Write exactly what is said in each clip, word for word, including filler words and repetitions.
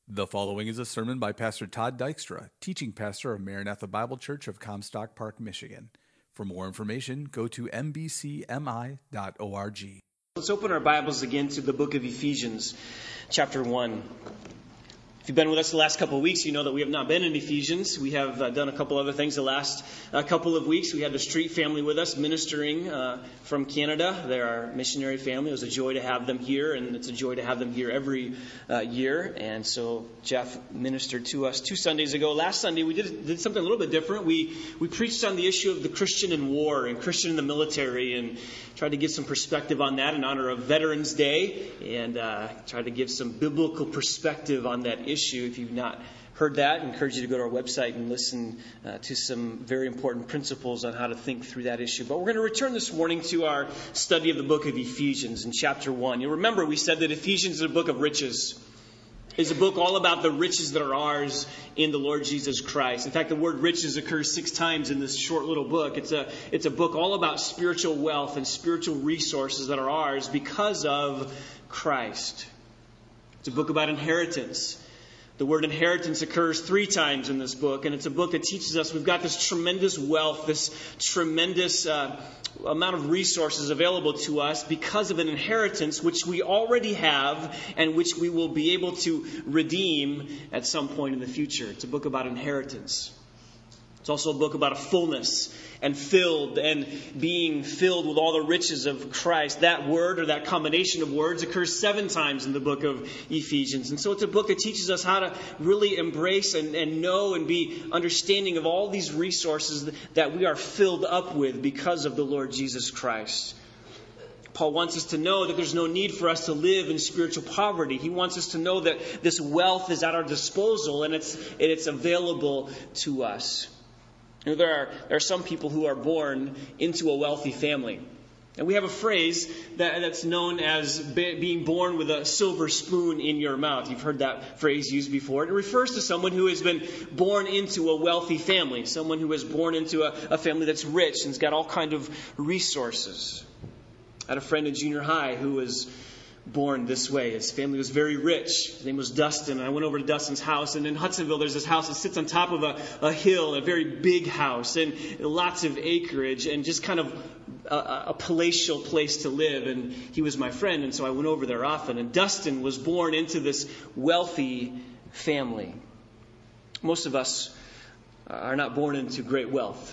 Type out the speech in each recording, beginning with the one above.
The following is a sermon by Pastor Todd Dykstra, teaching pastor of Maranatha Bible Church of Comstock Park, Michigan. For more information, go to m b c m i dot org. Let's open our Bibles again to the book of Ephesians, chapter one. If you've been with us the last couple of weeks, you know that we have not been in Ephesians. We have uh, done a couple other things the last uh, couple of weeks. We had the Street family with us ministering uh, from Canada. They're our missionary family. It was a joy to have them here, and it's a joy to have them here every uh, year. And so Jeff ministered to us two Sundays ago. Last Sunday, we did, did something a little bit different. We, we preached on the issue of the Christian in war and Christian in the military, and tried to give some perspective on that in honor of Veterans Day, and uh, tried to give some biblical perspective on that issue. If you've not heard that, I encourage you to go to our website and listen uh, to some very important principles on how to think through that issue. But we're going to return this morning to our study of the book of Ephesians in chapter one. You'll remember we said that Ephesians is a book of riches. It's a book all about the riches that are ours in the Lord Jesus Christ. In fact, the word riches occurs six times in this short little book. It's a, it's a book all about spiritual wealth and spiritual resources that are ours because of Christ. It's a book about inheritance. The word inheritance occurs three times in this book, and it's a book that teaches us we've got this tremendous wealth, this tremendous uh, amount of resources available to us because of an inheritance which we already have and which we will be able to redeem at some point in the future. It's a book about inheritance. It's also a book about a fullness and filled and being filled with all the riches of Christ. That word or that combination of words occurs seven times in the book of Ephesians. And so it's a book that teaches us how to really embrace and, and know and be understanding of all these resources that we are filled up with because of the Lord Jesus Christ. Paul wants us to know that there's no need for us to live in spiritual poverty. He wants us to know that this wealth is at our disposal and it's, and it's available to us. You know, there are there are some people who are born into a wealthy family. And we have a phrase that, that's known as be, being born with a silver spoon in your mouth. You've heard that phrase used before. It refers to someone who has been born into a wealthy family. Someone who is born into a, a family that's rich and has got all kinds of resources. I had a friend in junior high who was born this way. His family was very rich. His name was Dustin. I went over to Dustin's house, and in Hudsonville there's this house that sits on top of a, a hill, a very big house, and lots of acreage, and just kind of a, a palatial place to live. And he was my friend, and so I went over there often. And Dustin was born into this wealthy family. Most of us are not born into great wealth.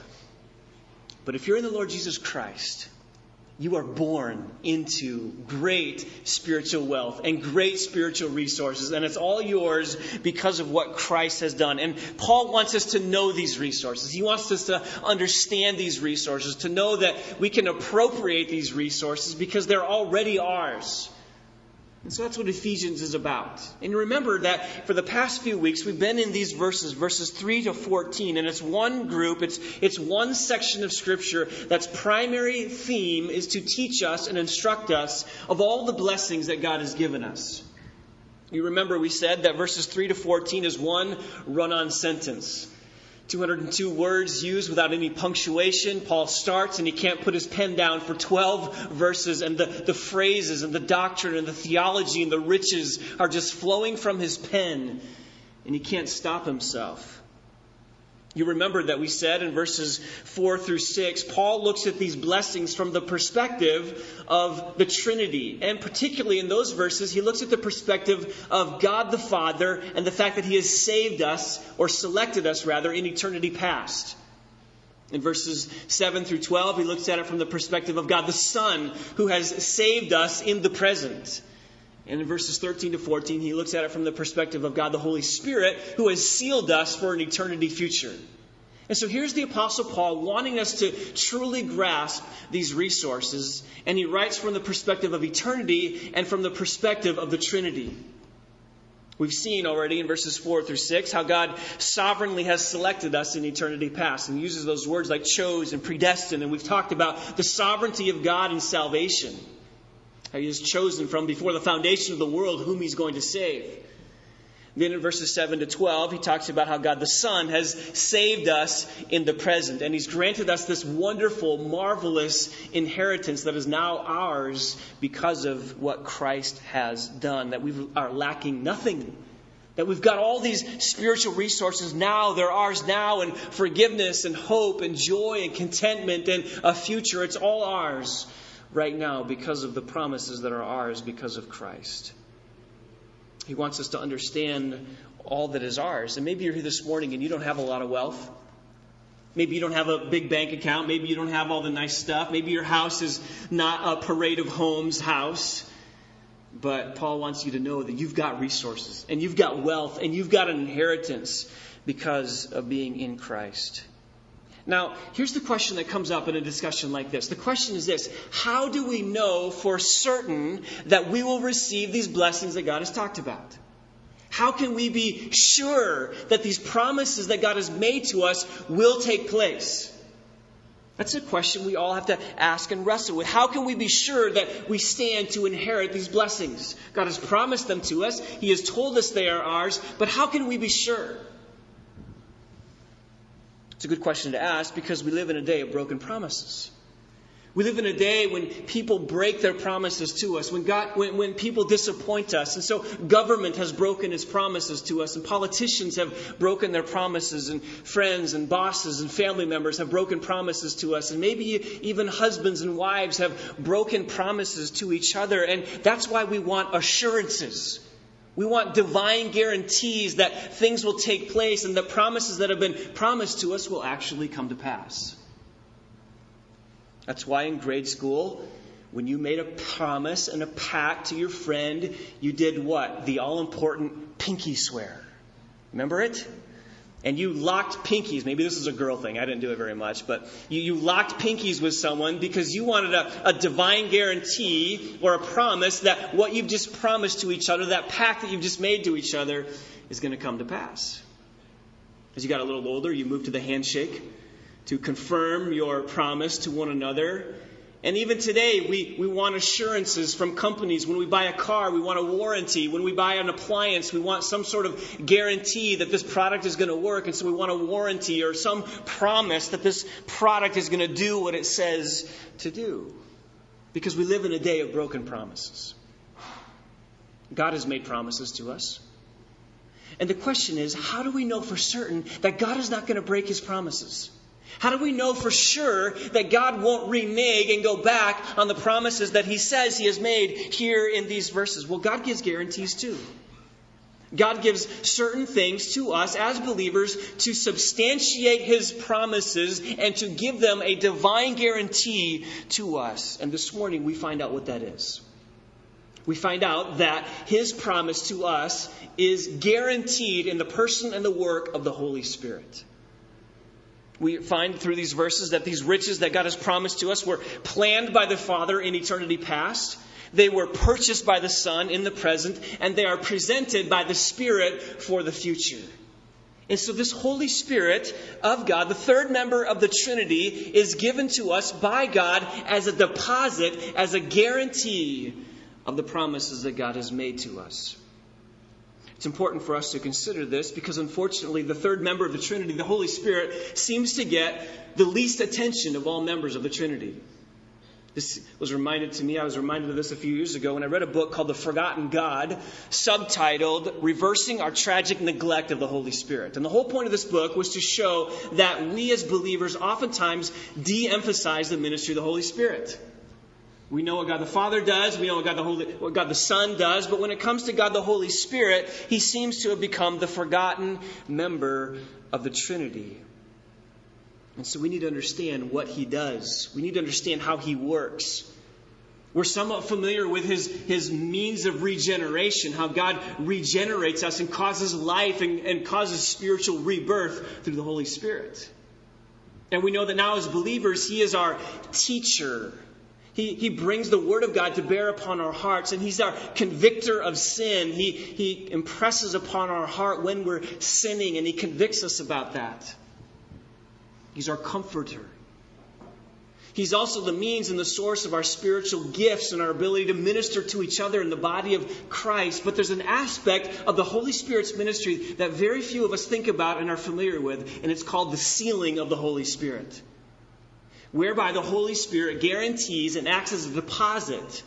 But if you're in the Lord Jesus Christ, you are born into great spiritual wealth and great spiritual resources. And it's all yours because of what Christ has done. And Paul wants us to know these resources. He wants us to understand these resources, to know that we can appropriate these resources because they're already ours. And so that's what Ephesians is about. And remember that for the past few weeks, we've been in these verses, verses three to fourteen. And it's one group, it's, it's one section of Scripture that's primary theme is to teach us and instruct us of all the blessings that God has given us. You remember we said that verses three to fourteen is one run-on sentence. two hundred two words used without any punctuation. Paul starts and he can't put his pen down for twelve verses, and the, the phrases and the doctrine and the theology and the riches are just flowing from his pen, and he can't stop himself. You remember that we said in verses four through six, Paul looks at these blessings from the perspective of the Trinity. And particularly in those verses, he looks at the perspective of God the Father and the fact that he has saved us, or selected us rather, in eternity past. In verses seven through twelve, he looks at it from the perspective of God the Son, who has saved us in the present. And in verses thirteen to fourteen, he looks at it from the perspective of God the Holy Spirit, who has sealed us for an eternity future. And so here's the Apostle Paul wanting us to truly grasp these resources. And he writes from the perspective of eternity and from the perspective of the Trinity. We've seen already in verses four through six how God sovereignly has selected us in eternity past. And he uses those words like chose and predestined. And we've talked about the sovereignty of God in salvation. How he has chosen from before the foundation of the world whom he's going to save. Then in verses seven to twelve, he talks about how God the Son has saved us in the present. And he's granted us this wonderful, marvelous inheritance that is now ours because of what Christ has done. That we are lacking nothing. That we've got all these spiritual resources now. They're ours now. And forgiveness and hope and joy and contentment and a future. It's all ours right now because of the promises that are ours because of Christ. He wants us to understand all that is ours. And maybe you're here this morning and you don't have a lot of wealth. Maybe you don't have a big bank account. Maybe you don't have all the nice stuff. Maybe your house is not a Parade of Homes house. But Paul wants you to know that you've got resources and you've got wealth and you've got an inheritance because of being in Christ. Now, here's the question that comes up in a discussion like this. The question is this: how do we know for certain that we will receive these blessings that God has talked about? How can we be sure that these promises that God has made to us will take place? That's a question we all have to ask and wrestle with. How can we be sure that we stand to inherit these blessings? God has promised them to us. He has told us they are ours. But how can we be sure? It's a good question to ask because we live in a day of broken promises. We live in a day when people break their promises to us, when God, when, when people disappoint us. And so government has broken its promises to us, and politicians have broken their promises, and friends and bosses and family members have broken promises to us. And maybe even husbands and wives have broken promises to each other. And that's why we want assurances. We want divine guarantees that things will take place and the promises that have been promised to us will actually come to pass. That's why in grade school, when you made a promise and a pact to your friend, you did what? The all-important pinky swear. Remember it? And you locked pinkies. Maybe this is a girl thing. I didn't do it very much. But you, you locked pinkies with someone because you wanted a, a divine guarantee or a promise that what you've just promised to each other, that pact that you've just made to each other, is going to come to pass. As you got a little older, you moved to the handshake to confirm your promise to one another. And even today, we, we want assurances from companies. When we buy a car, we want a warranty. When we buy an appliance, we want some sort of guarantee that this product is going to work. And so we want a warranty or some promise that this product is going to do what it says to do. Because we live in a day of broken promises. God has made promises to us. And the question is, how do we know for certain that God is not going to break His promises? How do we know for sure that God won't renege and go back on the promises that He says He has made here in these verses? Well, God gives guarantees too. God gives certain things to us as believers to substantiate His promises and to give them a divine guarantee to us. And this morning we find out what that is. We find out that His promise to us is guaranteed in the person and the work of the Holy Spirit. We find through these verses that these riches that God has promised to us were planned by the Father in eternity past. They were purchased by the Son in the present, and they are presented by the Spirit for the future. And so this Holy Spirit of God, the third member of the Trinity, is given to us by God as a deposit, as a guarantee of the promises that God has made to us. It's important for us to consider this because, unfortunately, the third member of the Trinity, the Holy Spirit, seems to get the least attention of all members of the Trinity. This was reminded to me, I was reminded of this a few years ago when I read a book called The Forgotten God, subtitled Reversing Our Tragic Neglect of the Holy Spirit. And the whole point of this book was to show that we as believers oftentimes de-emphasize the ministry of the Holy Spirit. We know what God the Father does. We know what God the Holy, what God the Son does. But when it comes to God the Holy Spirit, He seems to have become the forgotten member of the Trinity. And so we need to understand what He does. We need to understand how He works. We're somewhat familiar with His, his means of regeneration, how God regenerates us and causes life and, and causes spiritual rebirth through the Holy Spirit. And we know that now as believers, He is our teacher. He, he brings the Word of God to bear upon our hearts, and He's our convictor of sin. He, he impresses upon our heart when we're sinning, and He convicts us about that. He's our comforter. He's also the means and the source of our spiritual gifts and our ability to minister to each other in the body of Christ. But there's an aspect of the Holy Spirit's ministry that very few of us think about and are familiar with, and it's called the sealing of the Holy Spirit, whereby the Holy Spirit guarantees and acts as a deposit,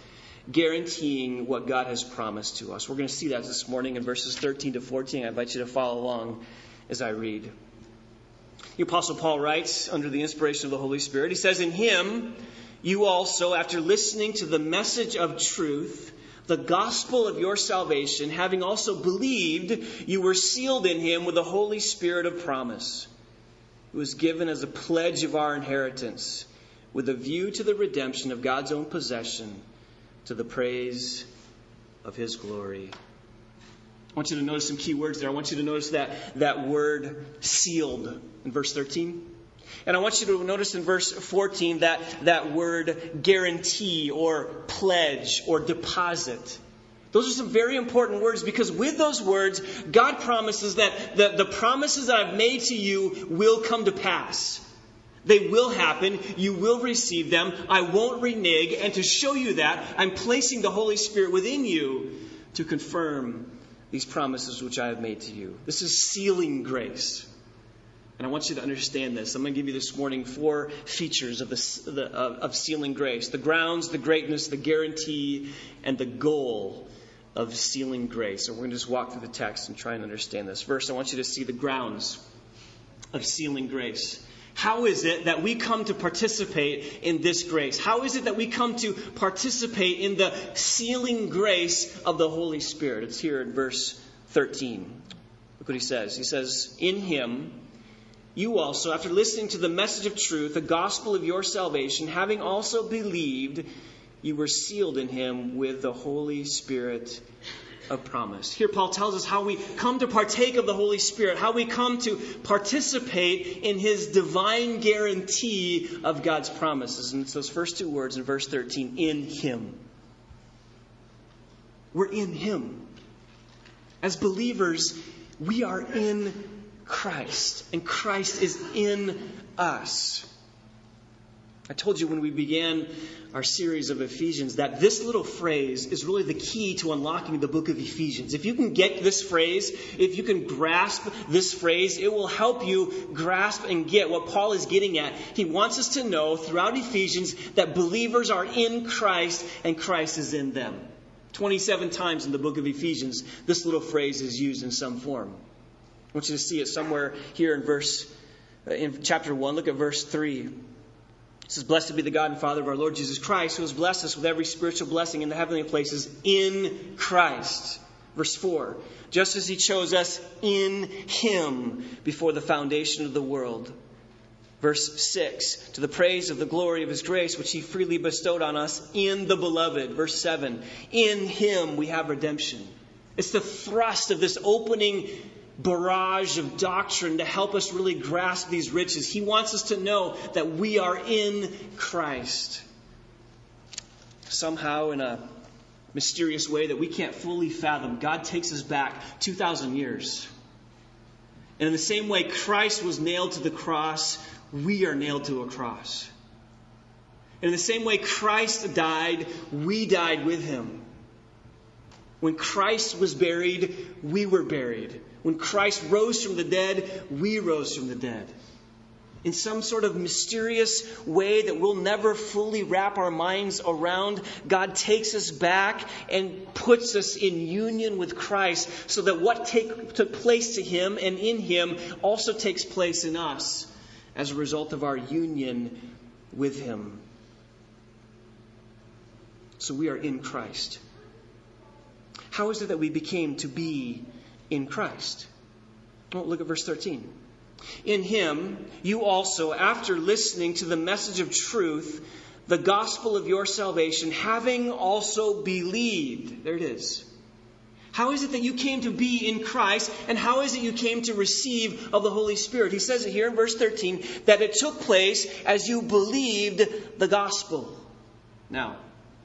guaranteeing what God has promised to us. We're going to see that this morning in verses thirteen to fourteen. I invite you to follow along as I read. The Apostle Paul writes under the inspiration of the Holy Spirit. He says, "In him you also, after listening to the message of truth, the gospel of your salvation, having also believed, you were sealed in him with the Holy Spirit of promise, who was given as a pledge of our inheritance, with a view to the redemption of God's own possession, to the praise of his glory." I want you to notice some key words there. I want you to notice that, that word sealed in verse thirteen. And I want you to notice in verse fourteen that, that word guarantee or pledge or deposit. Those are some very important words, because with those words, God promises that the, the promises that I've made to you will come to pass. They will happen. You will receive them. I won't renege. And to show you that, I'm placing the Holy Spirit within you to confirm these promises which I have made to you. This is sealing grace. And I want you to understand this. I'm going to give you this morning four features of, the, the, of, of sealing grace. The grounds, the greatness, the guarantee, and the goal of sealing grace. So we're going to just walk through the text and try and understand this. First, I want you to see the grounds of sealing grace. How is it that we come to participate in this grace? How is it that we come to participate in the sealing grace of the Holy Spirit? It's here in verse thirteen. Look what he says. He says, "In him you also, after listening to the message of truth, the gospel of your salvation, having also believed, you were sealed in him with the Holy Spirit of promise." Here Paul tells us how we come to partake of the Holy Spirit, how we come to participate in his divine guarantee of God's promises. And it's those first two words in verse thirteen, in him. We're in him. As believers, we are in Christ, and Christ is in us. I told you when we began our series of Ephesians that this little phrase is really the key to unlocking the book of Ephesians. If you can get this phrase, if you can grasp this phrase, it will help you grasp and get what Paul is getting at. He wants us to know throughout Ephesians that believers are in Christ and Christ is in them. twenty-seven times in the book of Ephesians, this little phrase is used in some form. I want you to see it somewhere here in verse, in chapter one. Look at verse three. It says, "Blessed be the God and Father of our Lord Jesus Christ, who has blessed us with every spiritual blessing in the heavenly places in Christ." Verse four, "Just as he chose us in him before the foundation of the world." Verse six, "To the praise of the glory of his grace, which he freely bestowed on us in the beloved." Verse seven, "In him we have redemption." It's the thrust of this opening barrage of doctrine to help us really grasp these riches. He wants us to know that we are in Christ. Somehow, in a mysterious way that we can't fully fathom, God takes us back two thousand years. And in the same way Christ was nailed to the cross, we are nailed to a cross. And in the same way Christ died, we died with him. When Christ was buried, we were buried. When Christ rose from the dead, we rose from the dead. In some sort of mysterious way that we'll never fully wrap our minds around, God takes us back and puts us in union with Christ so that what take, took place to him and in him also takes place in us as a result of our union with him. So we are in Christ. How is it that we became to be in Christ? Well, look at verse thirteen. "In him, you also, after listening to the message of truth, the gospel of your salvation, having also believed." There it is. How is it that you came to be in Christ, and how is it you came to receive of the Holy Spirit? He says it here in verse thirteen, that it took place as you believed the gospel. Now,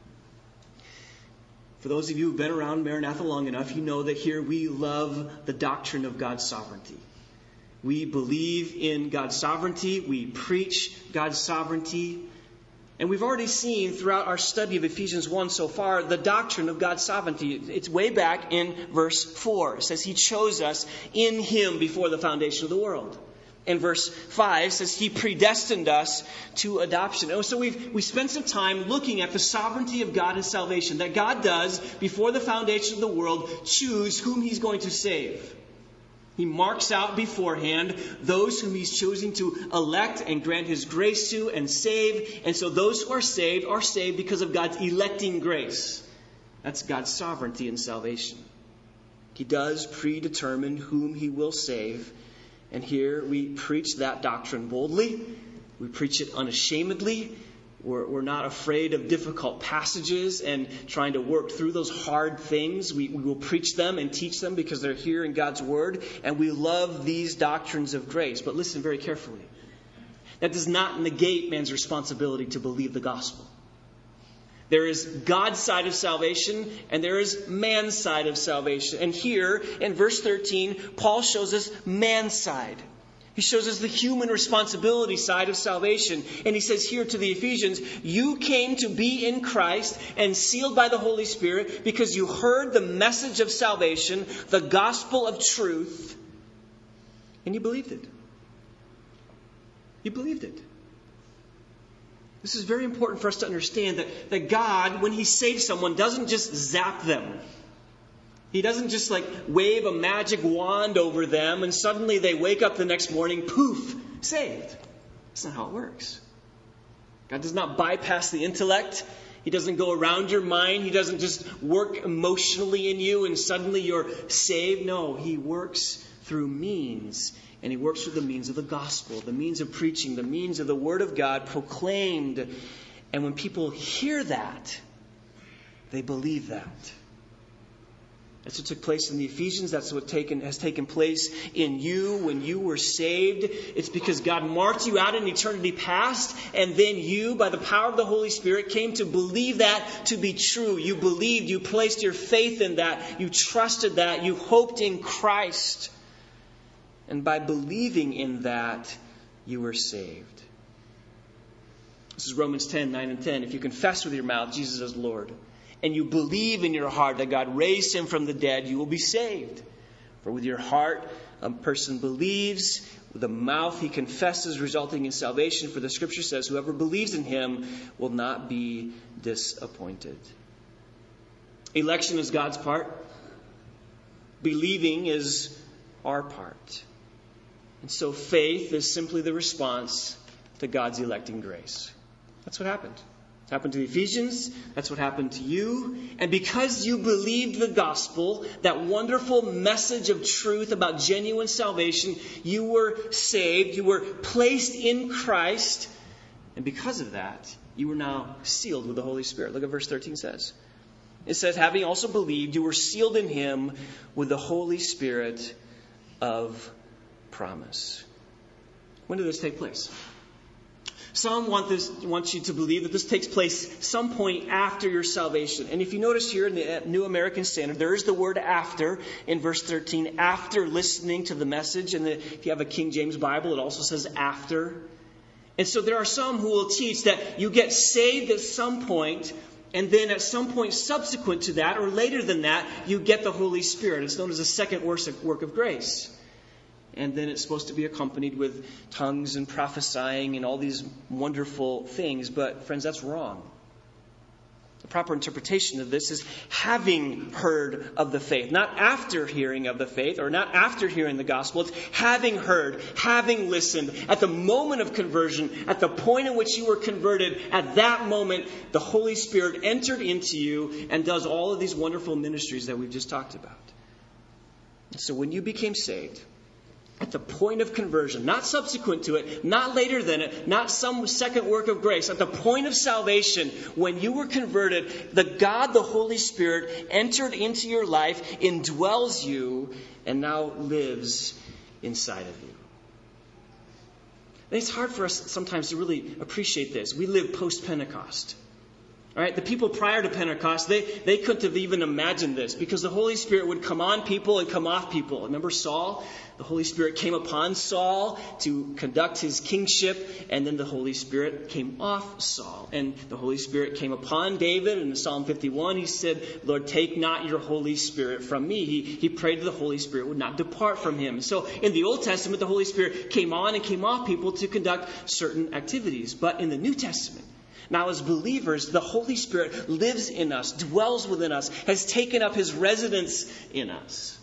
for those of you who've been around Maranatha long enough, you know that here we love the doctrine of God's sovereignty. We believe in God's sovereignty. We preach God's sovereignty. And we've already seen throughout our study of Ephesians one so far the doctrine of God's sovereignty. It's way back in verse four. It says he chose us in him before the foundation of the world. in verse five says he predestined us to adoption. And so we've we spent some time looking at the sovereignty of God in salvation, that God does, before the foundation of the world, choose whom he's going to save. He marks out beforehand those whom he's choosing to elect and grant his grace to and save. And so those who are saved are saved because of God's electing grace. That's God's sovereignty in salvation. He does predetermine whom he will save. And here we preach that doctrine boldly. We preach it unashamedly. We're, we're not afraid of difficult passages and trying to work through those hard things. We, we will preach them and teach them because they're here in God's Word. And we love these doctrines of grace. But listen very carefully. That does not negate man's responsibility to believe the gospel. There is God's side of salvation and there is man's side of salvation. And here in verse thirteen, Paul shows us man's side. He shows us the human responsibility side of salvation. And he says here to the Ephesians, you came to be in Christ and sealed by the Holy Spirit because you heard the message of salvation, the gospel of truth, and you believed it. You believed it. This is very important for us to understand that, that God, when he saves someone, doesn't just zap them. He doesn't just like wave a magic wand over them and suddenly they wake up the next morning, poof, saved. That's not how it works. God does not bypass the intellect. He doesn't go around your mind. He doesn't just work emotionally in you and suddenly you're saved. No, he works through means. And he works through the means of the gospel, the means of preaching, the means of the word of God proclaimed. And when people hear that, they believe that. That's what took place in the Ephesians. That's what taken, has taken place in you when you were saved. It's because God marked you out in eternity past. And then you, by the power of the Holy Spirit, came to believe that to be true. You believed. You placed your faith in that. You trusted that. You hoped in Christ. And by believing in that, you were saved. This is Romans ten, nine and ten. If you confess with your mouth Jesus as Lord, and you believe in your heart that God raised him from the dead, you will be saved. For with your heart a person believes, with the mouth he confesses, resulting in salvation. For the scripture says, whoever believes in him will not be disappointed. Election is God's part. Believing is our part. And so faith is simply the response to God's electing grace. That's what happened. It happened to the Ephesians. That's what happened to you. And because you believed the gospel, that wonderful message of truth about genuine salvation, you were saved. You were placed in Christ. And because of that, you were now sealed with the Holy Spirit. Look at verse thirteen says. It says, having also believed, you were sealed in him with the Holy Spirit of promise. When did this take place? Some want this want you to believe that this takes place some point after your salvation. And if you notice here in the New American Standard, there is the word after in verse thirteen, after listening to the message. And the, if you have a King James Bible, it also says after. And so there are some who will teach that you get saved at some point, and then at some point subsequent to that, or later than that, you get the Holy Spirit. It's known as the second work of grace. And then it's supposed to be accompanied with tongues and prophesying and all these wonderful things. But friends, that's wrong. The proper interpretation of this is having heard of the faith. Not after hearing of the faith or not after hearing the gospel. It's having heard, having listened. At the moment of conversion, at the point in which you were converted, at that moment, the Holy Spirit entered into you and does all of these wonderful ministries that we've just talked about. So when you became saved, at the point of conversion, not subsequent to it, not later than it, not some second work of grace, at the point of salvation, when you were converted, the God, the Holy Spirit, entered into your life, indwells you, and now lives inside of you. And it's hard for us sometimes to really appreciate this. We live post-Pentecost. All right, the people prior to Pentecost, they, they couldn't have even imagined this because the Holy Spirit would come on people and come off people. Remember Saul? The Holy Spirit came upon Saul to conduct his kingship, and then the Holy Spirit came off Saul. And the Holy Spirit came upon David, and in Psalm fifty-one he said, Lord, take not your Holy Spirit from me. He, he prayed that the Holy Spirit would not depart from him. So in the Old Testament, the Holy Spirit came on and came off people to conduct certain activities. But in the New Testament, now, as believers, the Holy Spirit lives in us, dwells within us, has taken up his residence in us.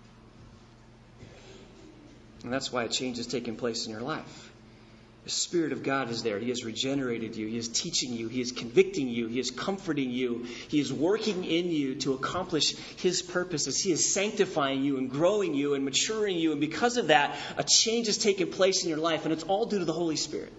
And that's why a change has taken place in your life. The Spirit of God is there. He has regenerated you. He is teaching you. He is convicting you. He is comforting you. He is working in you to accomplish his purposes. He is sanctifying you and growing you and maturing you. And because of that, a change has taken place in your life. And it's all due to the Holy Spirit.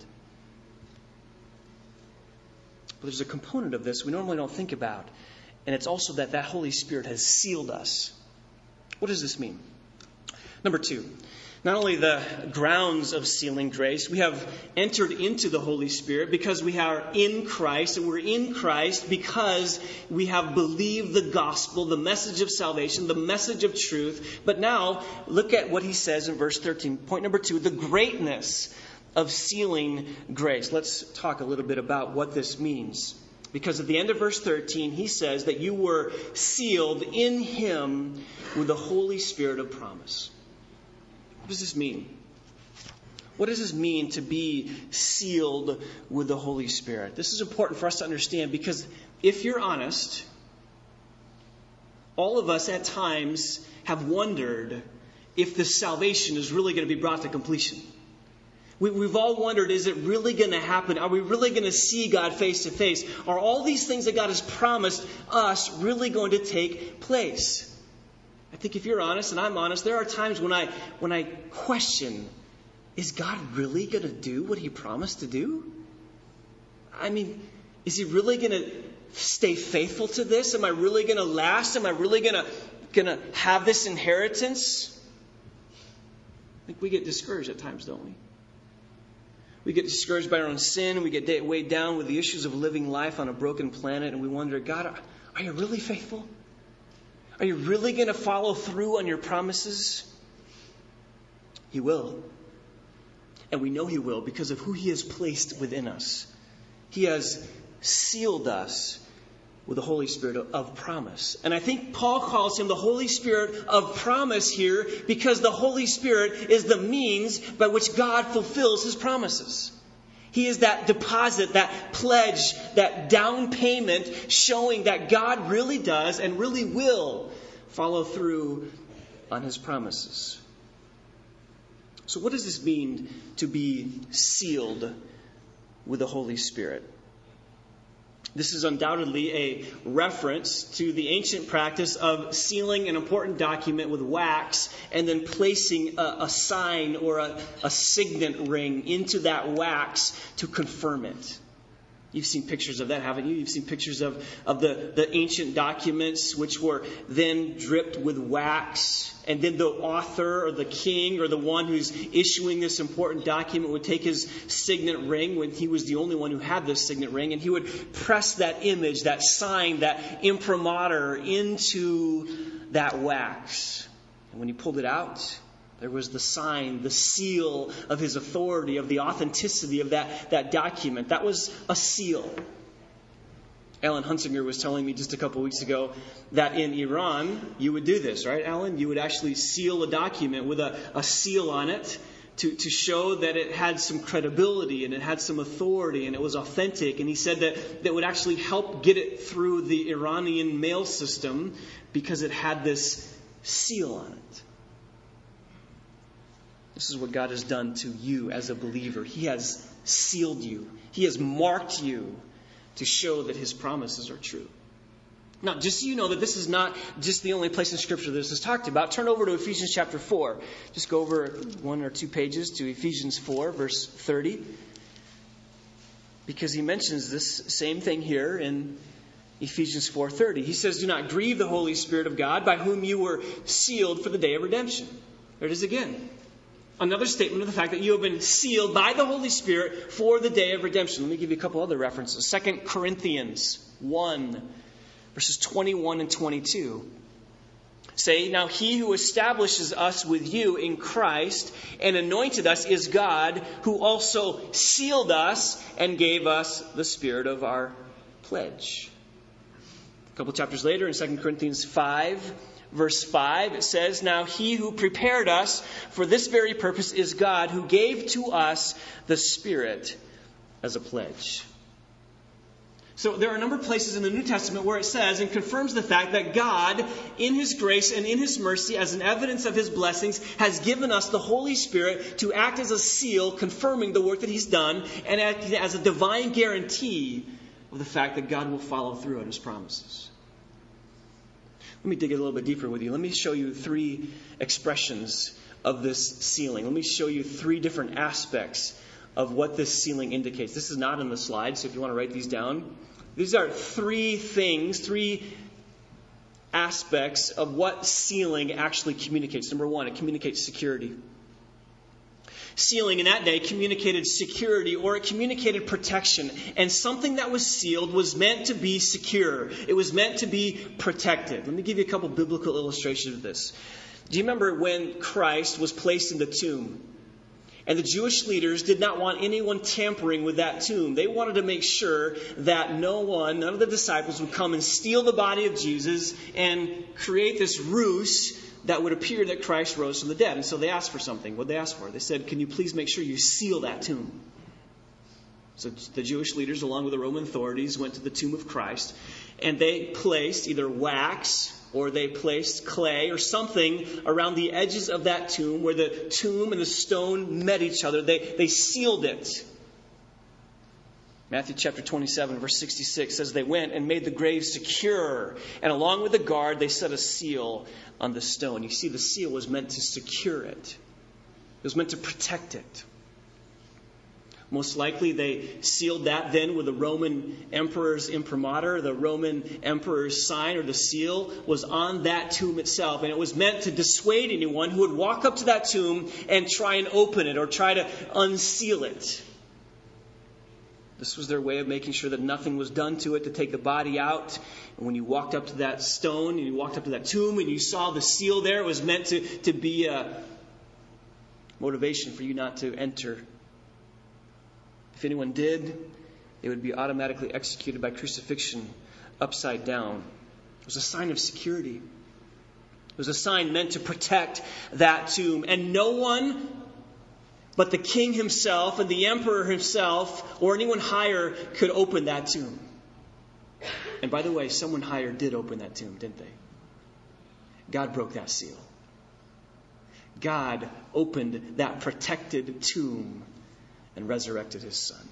But there's a component of this we normally don't think about. And it's also that that Holy Spirit has sealed us. What does this mean? Number two, not only the grounds of sealing grace, we have entered into the Holy Spirit because we are in Christ. And we're in Christ because we have believed the gospel, the message of salvation, the message of truth. But now, look at what he says in verse thirteen. Point number two, the greatness of sealing grace. Let's talk a little bit about what this means. Because at the end of verse thirteen, he says that you were sealed in him with the Holy Spirit of promise. What does this mean? What does this mean to be sealed with the Holy Spirit? This is important for us to understand because if you're honest, all of us at times have wondered if this salvation is really going to be brought to completion. We, we've all wondered, is it really going to happen? Are we really going to see God face to face? Are all these things that God has promised us really going to take place? I think if you're honest, and I'm honest, there are times when I when I question, is God really going to do what he promised to do? I mean, is he really going to stay faithful to this? Am I really going to last? Am I really going to going to have this inheritance? I think we get discouraged at times, don't we? We get discouraged by our own sin. We get weighed down with the issues of living life on a broken planet. And we wonder, God, are you really faithful? Are you really going to follow through on your promises? He will. And we know he will because of who he has placed within us. He has sealed us with the Holy Spirit of promise. And I think Paul calls him the Holy Spirit of promise here because the Holy Spirit is the means by which God fulfills his promises. He is that deposit, that pledge, that down payment showing that God really does and really will follow through on his promises. So what does this mean to be sealed with the Holy Spirit? This is undoubtedly a reference to the ancient practice of sealing an important document with wax and then placing a, a sign or a, a signet ring into that wax to confirm it. You've seen pictures of that, haven't you? You've seen pictures of, of the, the ancient documents which were then dripped with wax. And then the author or the king or the one who's issuing this important document would take his signet ring when he was the only one who had this signet ring. And he would press that image, that sign, that imprimatur into that wax. And when he pulled it out, there was the sign, the seal of his authority, of the authenticity of that, that document. That was a seal. Alan Hunsinger was telling me just a couple weeks ago that in Iran, you would do this, right, Alan? You would actually seal a document with a, a seal on it to, to show that it had some credibility and it had some authority and it was authentic. And he said that that would actually help get it through the Iranian mail system because it had this seal on it. This is what God has done to you as a believer. He has sealed you. He has marked you to show that his promises are true. Now, just so you know that this is not just the only place in Scripture that this is talked about, turn over to Ephesians chapter four. Just go over one or two pages to Ephesians four, verse thirty. Because he mentions this same thing here in Ephesians four thirty. He says, do not grieve the Holy Spirit of God, by whom you were sealed for the day of redemption. There it is again. another statement of the fact that you have been sealed by the Holy Spirit for the day of redemption. Let me give you a couple other references. Second Corinthians one, verses twenty-one and twenty-two. Say, now he who establishes us with you in Christ and anointed us is God, who also sealed us and gave us the spirit of our pledge. A couple chapters later in Second Corinthians five, verse five, it says, now he who prepared us for this very purpose is God, who gave to us the Spirit as a pledge. So there are a number of places in the New Testament where it says and confirms the fact that God, in His grace and in His mercy, as an evidence of His blessings, has given us the Holy Spirit to act as a seal confirming the work that He's done and as a divine guarantee of the fact that God will follow through on His promises. Let me dig a little bit deeper with you. Let me show you three expressions of this sealing. Let me show you three different aspects of what this sealing indicates. This is not in the slide, so if you want to write these down. These are three things, three aspects of what sealing actually communicates. Number one, it communicates security. Sealing in that day communicated security, or it communicated protection. And something that was sealed was meant to be secure. It was meant to be protected. Let me give you a couple biblical illustrations of this. Do you remember when Christ was placed in the tomb? And the Jewish leaders did not want anyone tampering with that tomb. They wanted to make sure that no one, none of the disciples would come and steal the body of Jesus and create this ruse that would appear that Christ rose from the dead. And so they asked for something. What did they ask for? They said, can you please make sure you seal that tomb? So the Jewish leaders, along with the Roman authorities, went to the tomb of Christ. And they placed either wax or they placed clay or something around the edges of that tomb where the tomb and the stone met each other. They, they sealed it. Matthew chapter twenty-seven, verse sixty-six says, they went and made the grave secure. And along with the guard, they set a seal on the stone. You see, the seal was meant to secure it. It was meant to protect it. Most likely they sealed that then with the Roman emperor's imprimatur. The Roman emperor's sign or the seal was on that tomb itself. And it was meant to dissuade anyone who would walk up to that tomb and try and open it or try to unseal it. This was their way of making sure that nothing was done to it to take the body out. And when you walked up to that stone and you walked up to that tomb and you saw the seal there, it was meant to, to be a motivation for you not to enter. If anyone did, they would be automatically executed by crucifixion upside down. It was a sign of security. It was a sign meant to protect that tomb. And no one but the king himself and the emperor himself or anyone higher could open that tomb. And by the way, someone higher did open that tomb, didn't they? God broke that seal. God opened that protected tomb and resurrected His Son.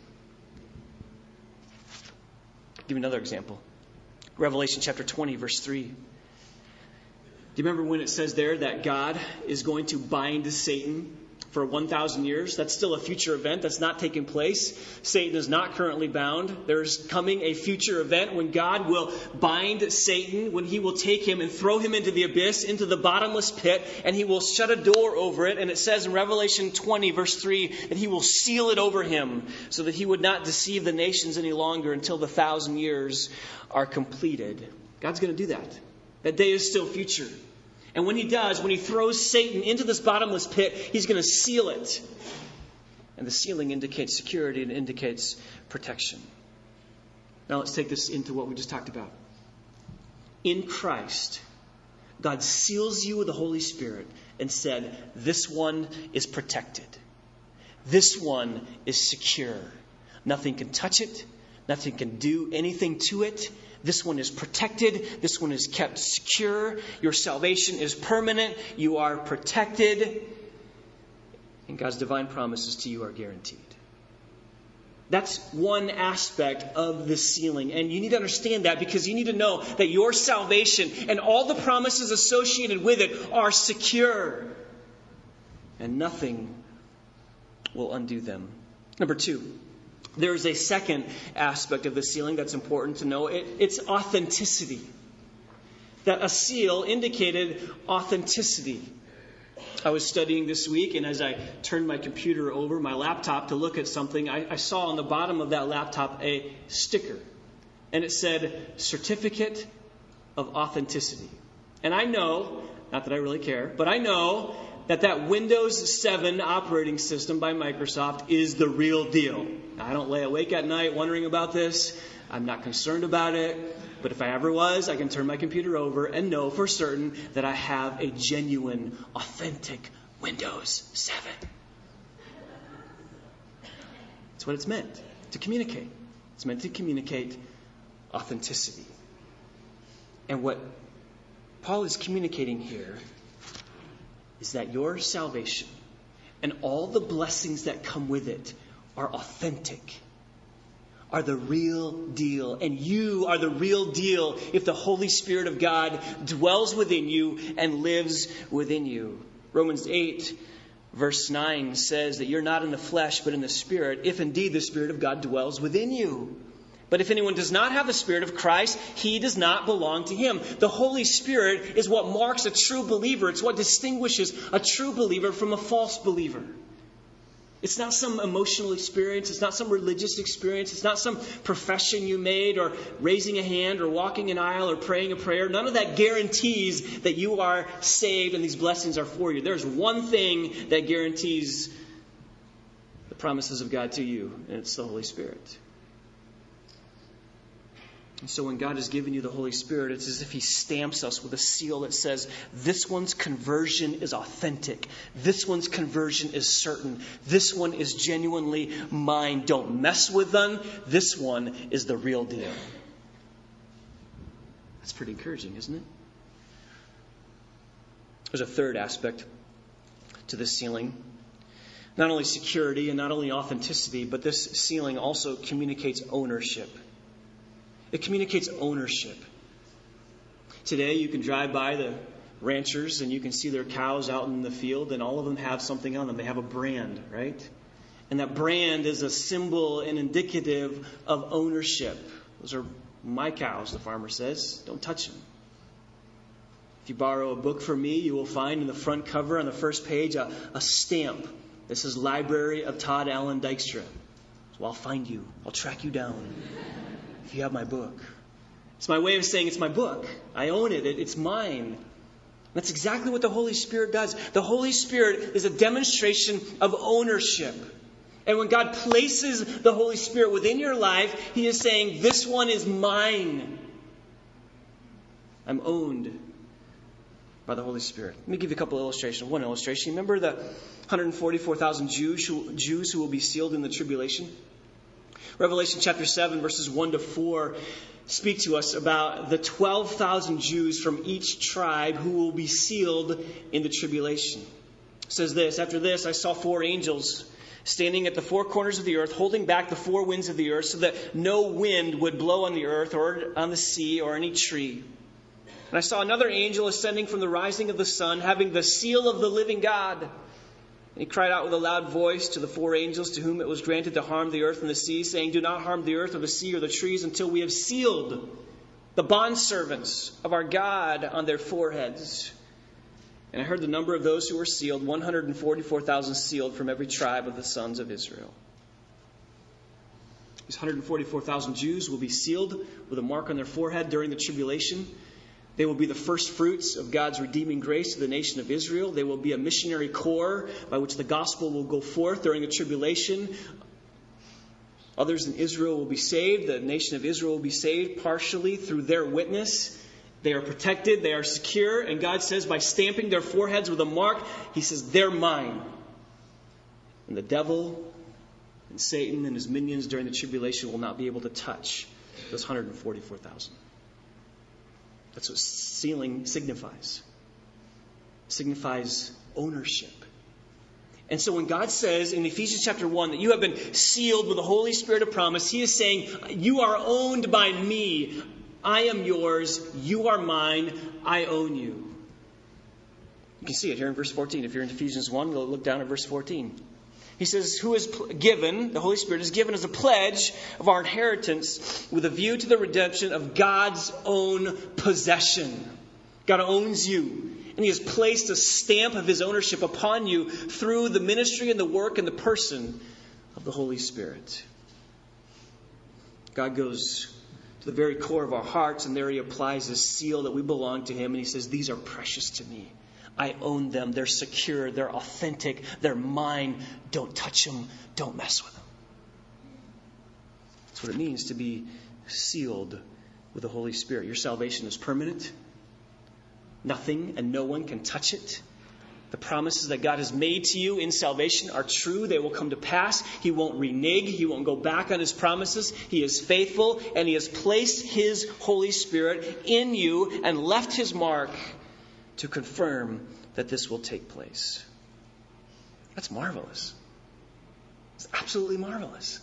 I'll give you another example. Revelation chapter twenty, verse three. Do you remember when it says there that God is going to bind Satan for one thousand years? That's still a future event. That's not taking place. Satan is not currently bound. There's coming a future event when God will bind Satan, when He will take him and throw him into the abyss, into the bottomless pit, and He will shut a door over it. And it says in Revelation twenty, verse three, that He will seal it over him so that he would not deceive the nations any longer until the thousand years are completed. God's going to do that. That day is still future. And when He does, when He throws Satan into this bottomless pit, He's going to seal it. And the sealing indicates security and indicates protection. Now let's take this into what we just talked about. In Christ, God seals you with the Holy Spirit and said, this one is protected. This one is secure. Nothing can touch it. Nothing can do anything to it. This one is protected. This one is kept secure. Your salvation is permanent. You are protected. And God's divine promises to you are guaranteed. That's one aspect of the sealing. And you need to understand that because you need to know that your salvation and all the promises associated with it are secure. And nothing will undo them. Number two. There is a second aspect of the sealing that's important to know. It, it's authenticity. That a seal indicated authenticity. I was studying this week, and as I turned my computer over, my laptop, to look at something, I, I saw on the bottom of that laptop a sticker. And it said, Certificate of Authenticity. And I know, not that I really care, but I know that that Windows seven operating system by Microsoft is the real deal. Now, I don't lay awake at night wondering about this. I'm not concerned about it. But if I ever was, I can turn my computer over and know for certain that I have a genuine, authentic Windows seven. That's what it's meant to communicate. It's meant to communicate authenticity. And what Paul is communicating here is that your salvation and all the blessings that come with it are authentic, are the real deal. And you are the real deal if the Holy Spirit of God dwells within you and lives within you. Romans eight, verse nine says that you're not in the flesh, but in the Spirit, if indeed the Spirit of God dwells within you. But if anyone does not have the Spirit of Christ, he does not belong to him. The Holy Spirit is what marks a true believer. It's what distinguishes a true believer from a false believer. It's not some emotional experience. It's not some religious experience. It's not some profession you made or raising a hand or walking an aisle or praying a prayer. None of that guarantees that you are saved and these blessings are for you. There's one thing that guarantees the promises of God to you, and it's the Holy Spirit. And so when God has given you the Holy Spirit, it's as if He stamps us with a seal that says, this one's conversion is authentic. This one's conversion is certain. This one is genuinely mine. Don't mess with them. This one is the real deal. That's pretty encouraging, isn't it? There's a third aspect to this sealing. Not only security and not only authenticity, but this sealing also communicates ownership. It communicates ownership. Today you can drive by the ranchers and you can see their cows out in the field, and all of them have something on them. They have a brand, right? And that brand is a symbol and indicative of ownership. Those are my cows, the farmer says. Don't touch them. If you borrow a book from me, you will find in the front cover on the first page a, a stamp that says Library of Todd Allen Dykstra. So I'll find you. I'll track you down. If you have my book. It's my way of saying it's my book. I own it. It's mine. That's exactly what the Holy Spirit does. The Holy Spirit is a demonstration of ownership. And when God places the Holy Spirit within your life, He is saying, this one is mine. I'm owned by the Holy Spirit. Let me give you a couple of illustrations. One illustration. Remember the one hundred forty-four thousand Jews who, Jews who will be sealed in the tribulation? Revelation chapter seven, verses one to four speak to us about the twelve thousand Jews from each tribe who will be sealed in the tribulation. It says this, after this I saw four angels standing at the four corners of the earth, holding back the four winds of the earth so that no wind would blow on the earth or on the sea or any tree. And I saw another angel ascending from the rising of the sun, having the seal of the living God. And he cried out with a loud voice to the four angels to whom it was granted to harm the earth and the sea, saying, do not harm the earth or the sea or the trees until we have sealed the bondservants of our God on their foreheads. And I heard the number of those who were sealed, one hundred forty-four thousand sealed from every tribe of the sons of Israel. These one hundred forty-four thousand Jews will be sealed with a mark on their forehead during the tribulation. They will be the first fruits of God's redeeming grace to the nation of Israel. They will be a missionary corps by which the gospel will go forth during the tribulation. Others in Israel will be saved. The nation of Israel will be saved partially through their witness. They are protected. They are secure. And God says by stamping their foreheads with a mark, He says, they're mine. And the devil and Satan and his minions during the tribulation will not be able to touch those one hundred forty-four thousand. That's what sealing signifies. It signifies ownership. And so when God says in Ephesians chapter one that you have been sealed with the Holy Spirit of promise, He is saying, you are owned by me. I am yours. You are mine. I own you. You can see it here in verse fourteen. If you're in Ephesians one, we'll look down at verse fourteen. He says, who is given, the Holy Spirit is given as a pledge of our inheritance with a view to the redemption of God's own possession. God owns you. And he has placed a stamp of his ownership upon you through the ministry and the work and the person of the Holy Spirit. God goes to the very core of our hearts, and there he applies a seal that we belong to him. And he says, these are precious to me. I own them. They're secure. They're authentic. They're mine. Don't touch them. Don't mess with them. That's what it means to be sealed with the Holy Spirit. Your salvation is permanent. Nothing and no one can touch it. The promises that God has made to you in salvation are true. They will come to pass. He won't renege. He won't go back on his promises. He is faithful, and he has placed his Holy Spirit in you and left his mark to confirm that this will take place. That's marvelous. It's absolutely marvelous.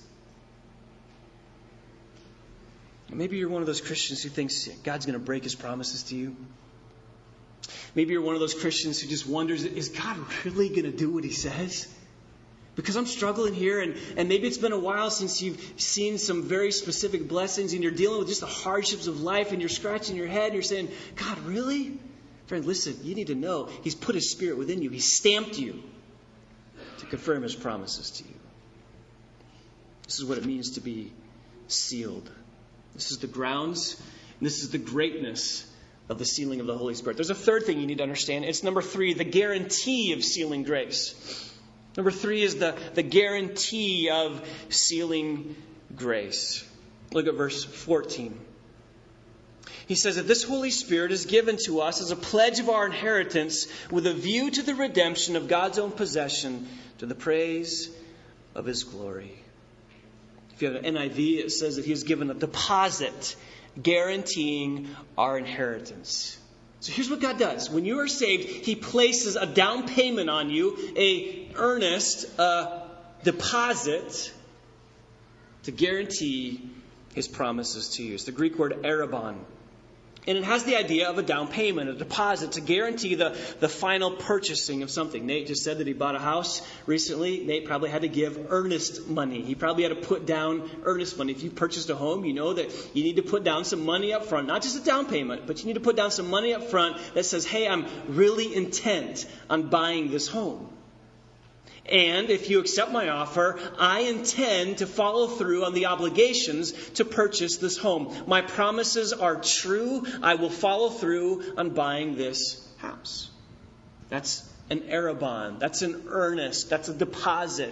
Maybe you're one of those Christians who thinks God's going to break his promises to you. Maybe you're one of those Christians who just wonders, is God really going to do what he says? Because I'm struggling here, and, and maybe it's been a while since you've seen some very specific blessings, and you're dealing with just the hardships of life, and you're scratching your head, and you're saying, God, really? Friend, listen, you need to know he's put his Spirit within you. He's stamped you to confirm his promises to you. This is what it means to be sealed. This is the grounds, and this is the greatness of the sealing of the Holy Spirit. There's a third thing you need to understand. It's number three, the guarantee of sealing grace. Number three is the, the guarantee of sealing grace. Look at verse fourteen. He says that this Holy Spirit is given to us as a pledge of our inheritance with a view to the redemption of God's own possession to the praise of his glory. If you have an N I V, it says that he has given a deposit guaranteeing our inheritance. So here's what God does. When you are saved, he places a down payment on you, a earnest uh, deposit to guarantee his promises to you. It's the Greek word arabon. And it has the idea of a down payment, a deposit, to guarantee the, the final purchasing of something. Nate just said that he bought a house recently. Nate probably had to give earnest money. He probably had to put down earnest money. If you purchased a home, you know that you need to put down some money up front. Not just a down payment, but you need to put down some money up front that says, hey, I'm really intent on buying this home. And if you accept my offer, I intend to follow through on the obligations to purchase this home. My promises are true. I will follow through on buying this house. That's an arabon. That's an earnest. That's a deposit.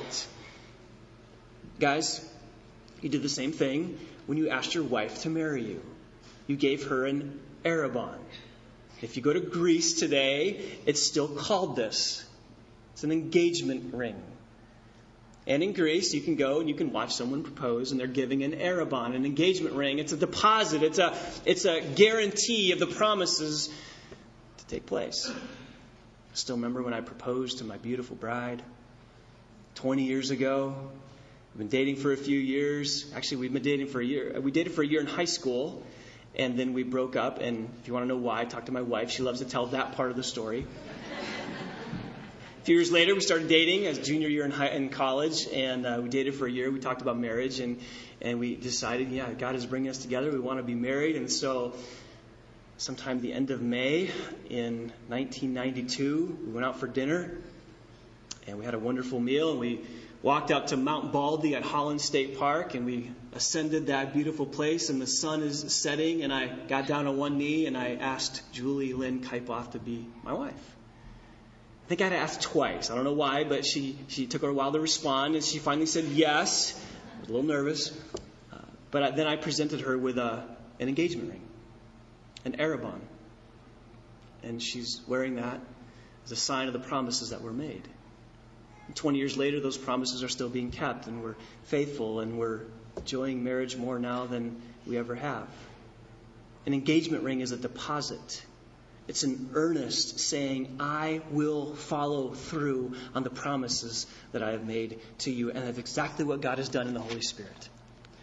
Guys, you did the same thing when you asked your wife to marry you. You gave her an arabon. If you go to Greece today, it's still called this. It's an engagement ring. And in Greece, you can go and you can watch someone propose, and they're giving an arabon, an engagement ring. It's a deposit. It's a, it's a guarantee of the promises to take place. I still remember when I proposed to my beautiful bride twenty years ago. We've been dating for a few years. Actually, we've been dating for a year. We dated for a year in high school, and then we broke up. And if you want to know why, talk to my wife. She loves to tell that part of the story. A few years later, we started dating as junior year in, high, in college, and uh, we dated for a year. We talked about marriage, and, and we decided, yeah, God is bringing us together. We want to be married. And so sometime the end of May in nineteen ninety-two, we went out for dinner, and we had a wonderful meal, and we walked out to Mount Baldy at Holland State Park, and we ascended that beautiful place, and the sun is setting, and I got down on one knee, and I asked Julie Lynn Kaipoff to be my wife. I think I had to ask twice. I don't know why, but she, she took her a while to respond, and she finally said yes. I was a little nervous. Uh, but I, then I presented her with a, an engagement ring, an arabon. And she's wearing that as a sign of the promises that were made. And twenty years later, those promises are still being kept, and we're faithful, and we're enjoying marriage more now than we ever have. An engagement ring is a deposit. It's an earnest saying, I will follow through on the promises that I have made to you. And that's exactly what God has done in the Holy Spirit.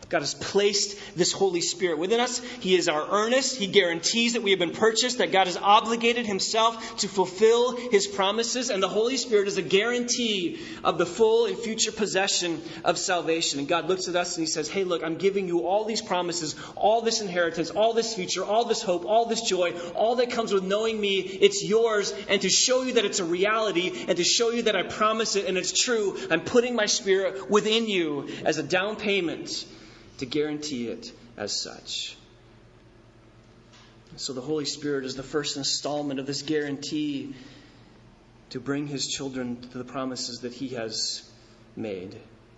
God has placed this Holy Spirit within us. He is our earnest. He guarantees that we have been purchased, that God has obligated himself to fulfill his promises. And the Holy Spirit is a guarantee of the full and future possession of salvation. And God looks at us and he says, hey, look, I'm giving you all these promises, all this inheritance, all this future, all this hope, all this joy, all that comes with knowing me. It's yours. And to show you that it's a reality and to show you that I promise it and it's true, I'm putting my Spirit within you as a down payment to guarantee it as such. So the Holy Spirit is the first installment of this guarantee to bring his children to the promises that he has made.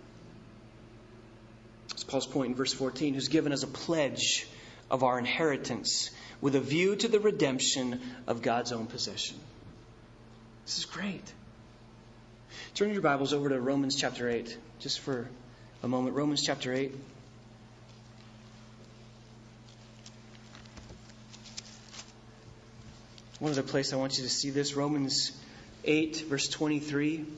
It's Paul's point in verse fourteen, who's given as a pledge of our inheritance with a view to the redemption of God's own possession. This is great. Turn your Bibles over to Romans chapter eight, just for a moment. Romans chapter eight. One other place I want you to see this, Romans eight, verse twenty-three.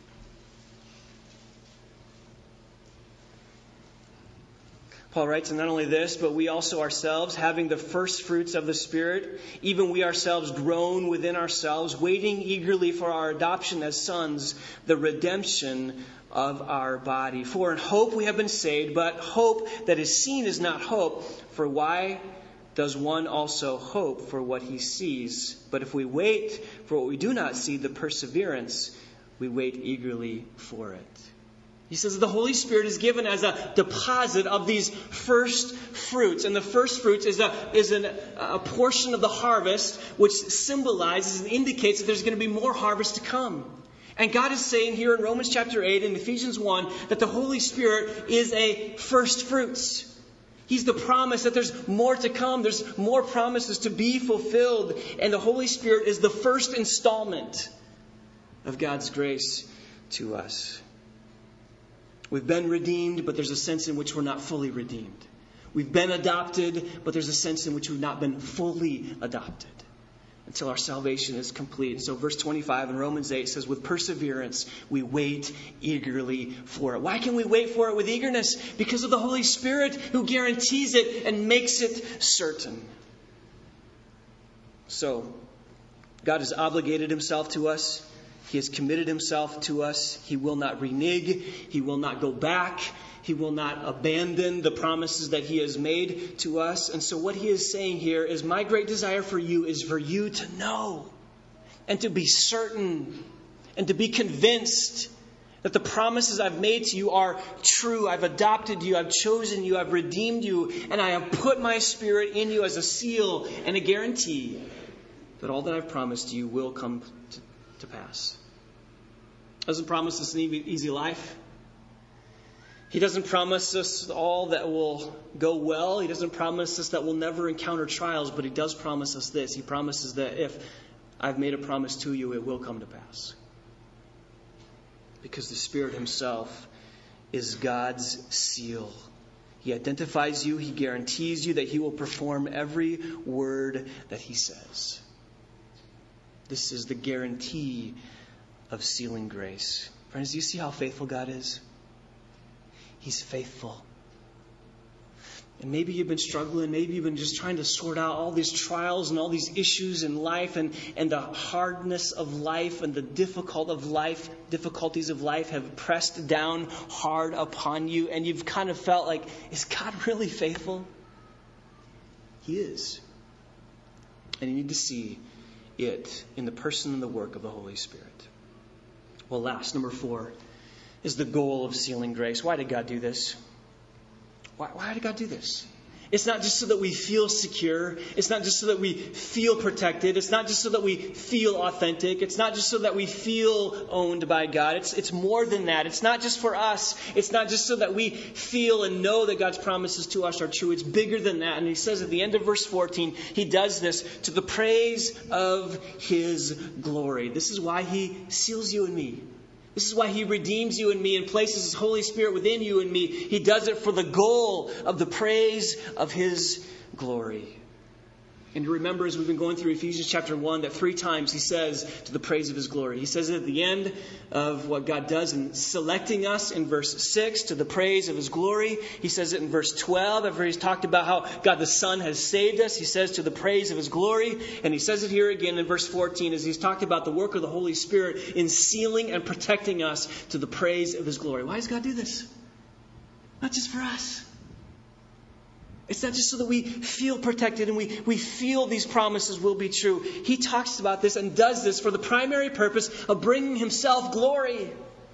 Paul writes, and not only this, but we also ourselves, having the first fruits of the Spirit, even we ourselves groan within ourselves, waiting eagerly for our adoption as sons, the redemption of our body. For in hope we have been saved, but hope that is seen is not hope. For why does one also hope for what he sees? But if we wait for what we do not see, the perseverance, we wait eagerly for it. He says the Holy Spirit is given as a deposit of these first fruits. And the first fruits is a, is an, a portion of the harvest which symbolizes and indicates that there's going to be more harvest to come. And God is saying here in Romans chapter eight and Ephesians one that the Holy Spirit is a first fruits. He's the promise that there's more to come. There's more promises to be fulfilled. And the Holy Spirit is the first installment of God's grace to us. We've been redeemed, but there's a sense in which we're not fully redeemed. We've been adopted, but there's a sense in which we've not been fully adopted until our salvation is complete. So verse twenty-five in Romans eight says, with perseverance, we wait eagerly for it. Why can we wait for it with eagerness? Because of the Holy Spirit who guarantees it and makes it certain. So, God has obligated himself to us. He has committed himself to us. He will not renege. He will not go back. He will not abandon the promises that he has made to us. And so what he is saying here is, my great desire for you is for you to know and to be certain and to be convinced that the promises I've made to you are true. I've adopted you. I've chosen you. I've redeemed you. And I have put my Spirit in you as a seal and a guarantee that all that I've promised you will come to, to pass. He doesn't promise us an easy life. He doesn't promise us all that will go well. He doesn't promise us that we'll never encounter trials, but he does promise us this. He promises that if I've made a promise to you, it will come to pass. Because the Spirit himself is God's seal. He identifies you. He guarantees you that he will perform every word that he says. This is the guarantee of sealing grace. Friends, do you see how faithful God is? He's faithful. And maybe you've been struggling. Maybe you've been just trying to sort out all these trials and all these issues in life, and, and the hardness of life and the difficult of life, difficulties of life have pressed down hard upon you. And you've kind of felt like, is God really faithful? He is. And you need to see it in the person and the work of the Holy Spirit. Well, last, number four, is the goal of sealing grace. Why did God do this? Why, why did God do this? It's not just so that we feel secure. It's not just so that we feel protected. It's not just so that we feel authentic. It's not just so that we feel owned by God. It's, it's more than that. It's not just for us. It's not just so that we feel and know that God's promises to us are true. It's bigger than that. And he says at the end of verse fourteen, he does this to the praise of his glory. This is why he seals you and me. This is why he redeems you and me and places his Holy Spirit within you and me. He does it for the goal of the praise of his glory. And you remember, as we've been going through Ephesians chapter one, that three times he says, to the praise of his glory. He says it at the end of what God does in selecting us in verse six, to the praise of his glory. He says it in verse twelve, after he's talked about how God the Son has saved us. He says, to the praise of his glory. And he says it here again in verse fourteen, as he's talked about the work of the Holy Spirit in sealing and protecting us to the praise of his glory. Why does God do this? Not just for us. It's not just so that we feel protected and we, we feel these promises will be true. He talks about this and does this for the primary purpose of bringing himself glory.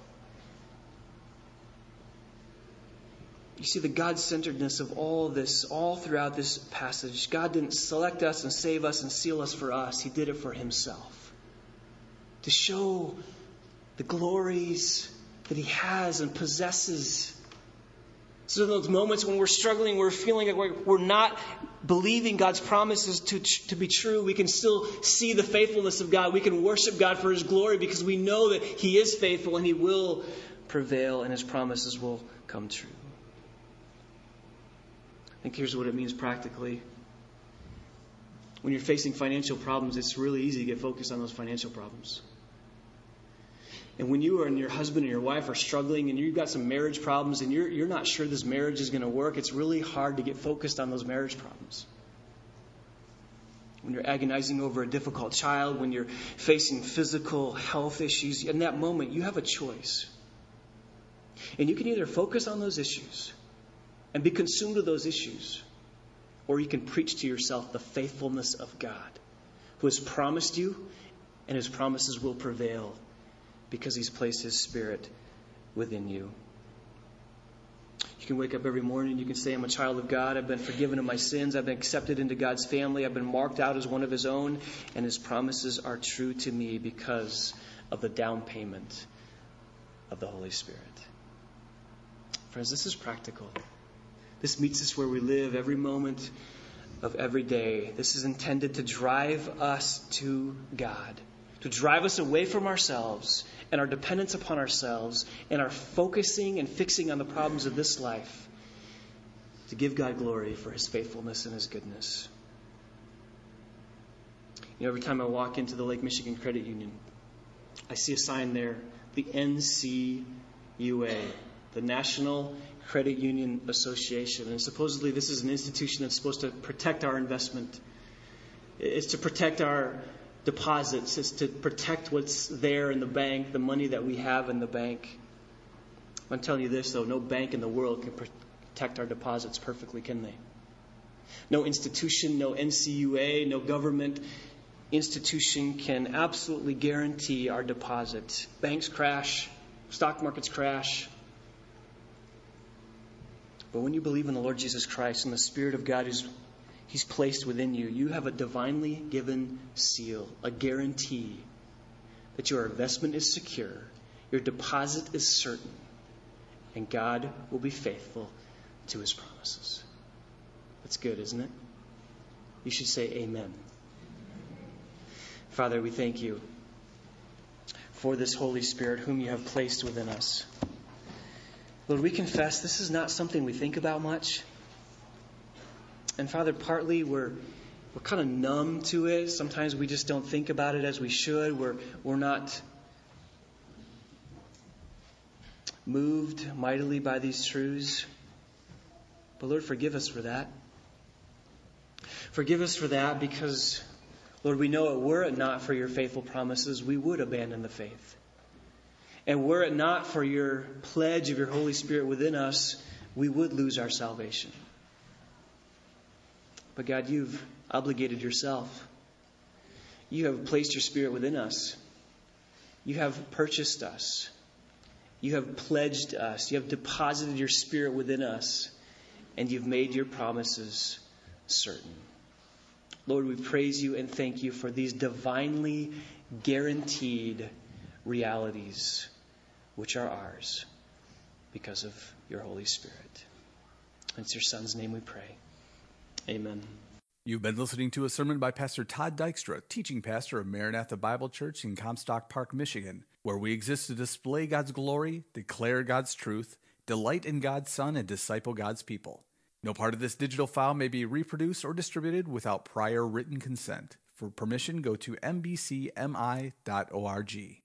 You see the God-centeredness of all this, all throughout this passage. God didn't select us and save us and seal us for us. He did it for himself. To show the glories that he has and possesses. So in those moments when we're struggling, we're feeling like we're, we're not believing God's promises to, to be true, we can still see the faithfulness of God. We can worship God for his glory because we know that he is faithful and he will prevail and his promises will come true. I think here's what it means practically. When you're facing financial problems, it's really easy to get focused on those financial problems. And when you and your husband and your wife are struggling and you've got some marriage problems and you're, you're not sure this marriage is going to work, it's really hard to get focused on those marriage problems. When you're agonizing over a difficult child, when you're facing physical health issues, in that moment you have a choice. And you can either focus on those issues and be consumed with those issues, or you can preach to yourself the faithfulness of God, who has promised you and his promises will prevail. Because he's placed his Spirit within you. You can wake up every morning, you can say, I'm a child of God, I've been forgiven of my sins, I've been accepted into God's family, I've been marked out as one of his own, and his promises are true to me because of the down payment of the Holy Spirit. Friends, this is practical. This meets us where we live every moment of every day. This is intended to drive us to God. To drive us away from ourselves and our dependence upon ourselves and our focusing and fixing on the problems of this life. To give God glory for his faithfulness and his goodness. You know, every time I walk into the Lake Michigan Credit Union, I see a sign there, the N C U A, the National Credit Union Association. And supposedly this is an institution that's supposed to protect our investment. It's to protect our deposits. Is to protect what's there in the bank, the money that we have in the bank. I'm telling you this, though, no bank in the world can protect our deposits perfectly, can they? No institution, no N C U A, no government institution can absolutely guarantee our deposit. Banks crash, stock markets crash. But when you believe in the Lord Jesus Christ and the Spirit of God is He's placed within you, you have a divinely given seal, a guarantee that your investment is secure, your deposit is certain, and God will be faithful to his promises. That's good, isn't it? You should say amen. Father, we thank you for this Holy Spirit whom you have placed within us. Lord, we confess this is not something we think about much. And Father, partly we're we're kind of numb to it. Sometimes we just don't think about it as we should. We're we're not moved mightily by these truths. But Lord, forgive us for that. Forgive us for that because, Lord, we know it were it not for your faithful promises, we would abandon the faith. And were it not for your pledge of your Holy Spirit within us, we would lose our salvation. But God, you've obligated yourself. You have placed your Spirit within us. You have purchased us. You have pledged us. You have deposited your Spirit within us. And you've made your promises certain. Lord, we praise you and thank you for these divinely guaranteed realities which are ours because of your Holy Spirit. It's your Son's name we pray. Amen. You've been listening to a sermon by Pastor Todd Dykstra, teaching pastor of Maranatha Bible Church in Comstock Park, Michigan, where we exist to display God's glory, declare God's truth, delight in God's Son, and disciple God's people. No part of this digital file may be reproduced or distributed without prior written consent. For permission, go to m b c m i dot org.